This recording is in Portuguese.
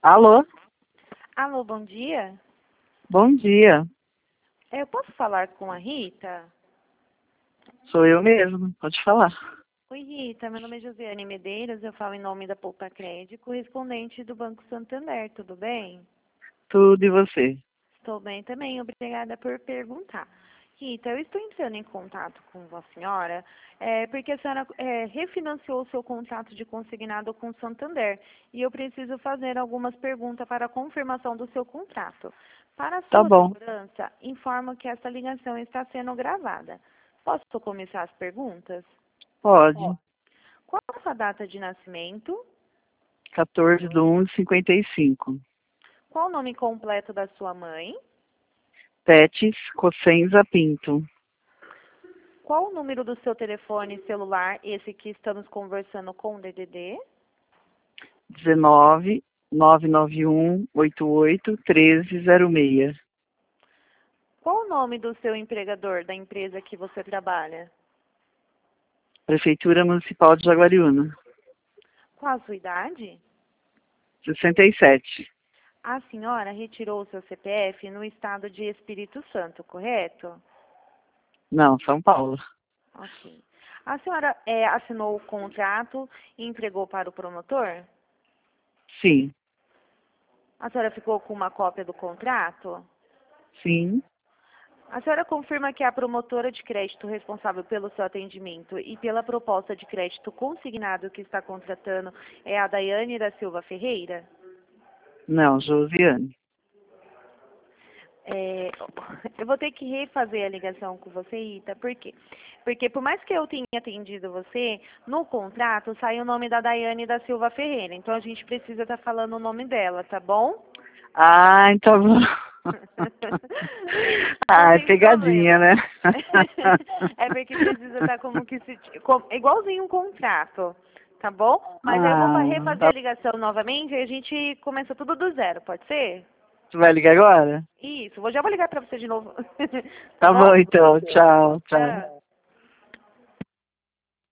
Alô? Alô, bom dia. Bom dia. Eu posso falar com a Rita? Sou eu mesmo, pode falar. Oi, Rita. Meu nome é Josiane Medeiros. Eu falo em nome da Poupa Crédito, correspondente do Banco Santander. Tudo bem? Tudo e você? Estou bem também. Obrigada por perguntar. Rita, eu estou entrando em contato com a senhora porque a senhora refinanciou o seu contrato de consignado com o Santander e eu preciso fazer algumas perguntas para a confirmação do seu contrato. Para a Tá sua bom, segurança, informo que essa ligação está sendo gravada. Posso começar as perguntas? pode. Qual a sua data de nascimento? 14/1/55. Qual o nome completo da sua mãe? Tetes Cossenza Pinto. Qual o número do seu telefone celular, esse que estamos conversando com o DDD? 19 991 88 1306. Qual o nome do seu empregador, da empresa que você trabalha? Prefeitura Municipal de Jaguariúna. Qual a sua idade? 67. A senhora retirou o seu CPF no estado de Espírito Santo, correto? Não, São Paulo. Ok. A senhora assinou o contrato e entregou para o promotor? Sim, A senhora ficou com uma cópia do contrato? sim. A senhora confirma que a promotora de crédito responsável pelo seu atendimento e pela proposta de crédito consignado que está contratando é a Daiane da Silva Ferreira? Não, Josiane. É, eu vou ter que refazer a ligação com você, Rita. Por quê? Porque por mais que eu tenha atendido você, no contrato sai o nome da Daiane da Silva Ferreira. Então a gente precisa estar falando o nome dela, tá bom? Ah, então. Não Ah, é tem pegadinha, problema. né? É porque precisa estar como que se igualzinho um contrato, tá bom? Mas aí eu vou Ah, refazer a ligação novamente e a gente começa tudo do zero, pode ser? tu vai ligar agora? Isso, já vou ligar pra você de novo. Tá Tá bom, bom? então. Tchau, tchau. Tchau.